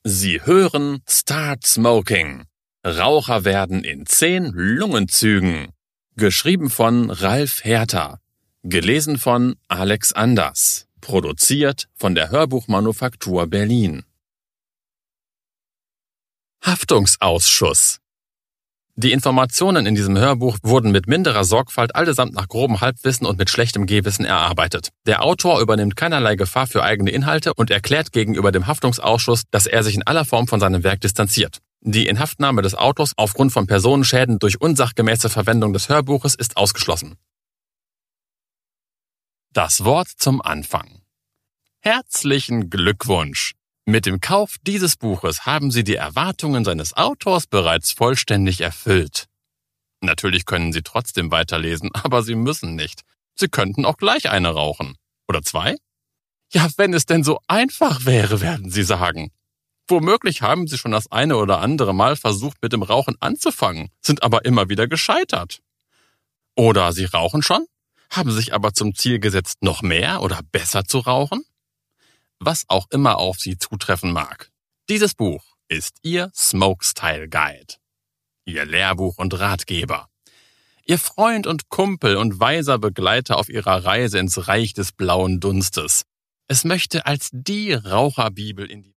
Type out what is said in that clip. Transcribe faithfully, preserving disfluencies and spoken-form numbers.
Sie hören Start Smoking. Raucher werden in zehn Lungenzügen. Geschrieben von Ralf Herter. Gelesen von Alex Anders. Produziert von der Hörbuchmanufaktur Berlin. Haftungsausschuss. Die Informationen in diesem Hörbuch wurden mit minderer Sorgfalt allesamt nach grobem Halbwissen und mit schlechtem Gehwissen erarbeitet. Der Autor übernimmt keinerlei Gefahr für eigene Inhalte und erklärt gegenüber dem Haftungsausschuss, dass er sich in aller Form von seinem Werk distanziert. Die Inhaftnahme des Autors aufgrund von Personenschäden durch unsachgemäße Verwendung des Hörbuches ist ausgeschlossen. Das Wort zum Anfang. Herzlichen Glückwunsch! Mit dem Kauf dieses Buches haben Sie die Erwartungen seines Autors bereits vollständig erfüllt. Natürlich können Sie trotzdem weiterlesen, aber Sie müssen nicht. Sie könnten auch gleich eine rauchen. Oder zwei? Ja, wenn es denn so einfach wäre, werden Sie sagen. Womöglich haben Sie schon das eine oder andere Mal versucht, mit dem Rauchen anzufangen, sind aber immer wieder gescheitert. Oder Sie rauchen schon, haben sich aber zum Ziel gesetzt, noch mehr oder besser zu rauchen? Was auch immer auf Sie zutreffen mag. Dieses Buch ist Ihr Smoke-Style Guide. Ihr Lehrbuch und Ratgeber. Ihr Freund und Kumpel und weiser Begleiter auf Ihrer Reise ins Reich des blauen Dunstes. Es möchte als die Raucherbibel in die